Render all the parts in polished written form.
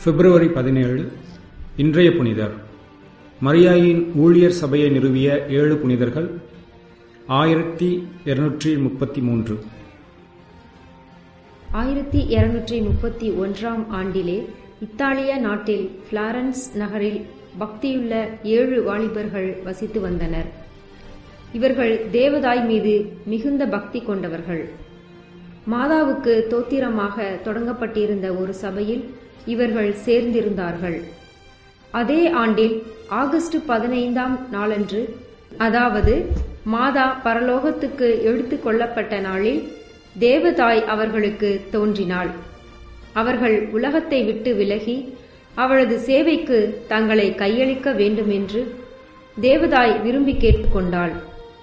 பிப்ரவரி 17 இன்றைய புனிதர். மரியாயின் ஊழியர் சபையை நிறுவிய 7 புனிதர்கள். 1233. 1231 ஆண்டிலே இத்தாலிய நாட்டில் பிளாரன்ஸ் நகரில் பக்தியுள்ள 7 வாலிபர்கள் வசித்து வந்தனர். இவர்கள் தேவதாய் மீது மிகுந்த பக்தி கொண்டவர்கள். மாதாவுக்கு தோத்திரமாக தொடங்கப்பட்டிருந்த ஒரு சபையில் இவர்கள் சேர்ந்திருந்தார்கள். அதே ஆண்டில் ஆகஸ்ட் 15ஆம் நாளன்று, அதாவது மாதா பரலோகத்துக்கு எடுத்து கொள்ளப்பட்ட நாளில், தேவதாய் அவர்களுக்கு தோன்றினாள். அவர்கள் உலகத்தை விட்டு விலகி அவளது சேவைக்கு தங்களை கையளிக்க வேண்டுமென்று தேவதாய் விரும்பி கேட்டுக்கொண்டாள்.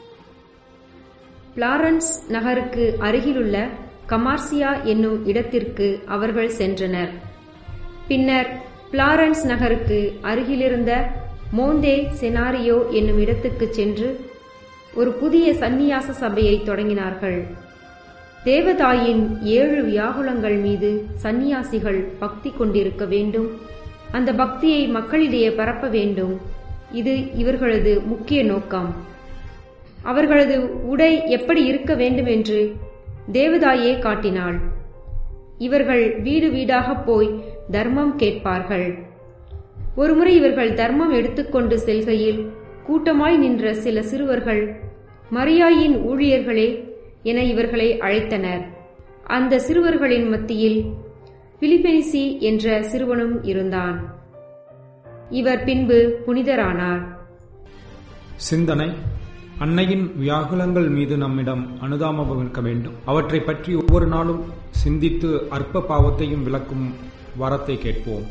பிளாரன்ஸ் நகருக்கு அருகிலுள்ள கமார்சியா என்னும் இடத்திற்கு அவர்கள் சென்றனர். பின்னர் பிளாரன்ஸ் நகருக்கு அருகிலிருந்த மோந்தே செனாரியோ என்னும் இடத்துக்கு சென்று ஒரு புதிய சந்நியாச சபையை தொடங்கினார்கள். தேவதாயின் 7 வியாகுலங்கள் மீது சந்நியாசிகள் பக்தி கொண்டிருக்க வேண்டும், அந்த பக்தியை மக்களிடையே பரப்ப வேண்டும். இது இவர்களது முக்கிய நோக்கம். அவர்களது உடை எப்படி இருக்க வேண்டும் என்று தேவதாயே காட்டினாள். இவர்கள் வீடு வீடாக போய் தர்மம் கேட்பார்கள். ஒருமுறை இவர்கள் தர்மம் எடுத்துக்கொண்டு செல்கையில் கூட்டமாய் நின்ற சில சிறுவர்கள் மரியாயின் ஊழியர்களே என இவர்களை அழைத்தனர். அந்த சிறுவர்களின் மத்தியில் பிலிபெனிசி என்ற சிறுவனும் இருந்தான். இவர் பின்பு புனிதரானார். சிந்தனை. அன்னையின் வியாகுலங்கள் மீது நம்மிடம் அனுதாபம் இருக்க வேண்டும். அவற்றை பற்றி ஒவ்வொரு நாளும் சிந்தித்து அற்ப பாவத்தையும் விளக்கும் வரத்தை கேட்போம்.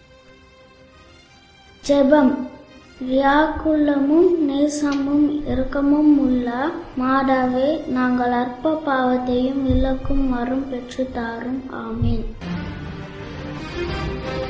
ஜெபம். வியாகுலமும் நேசமும் இரக்கமும் உள்ள மாதாவே, நாங்கள் அற்ப பாவத்தையும் விளக்கும் வரம் பெற்று தாரும். ஆமீன்.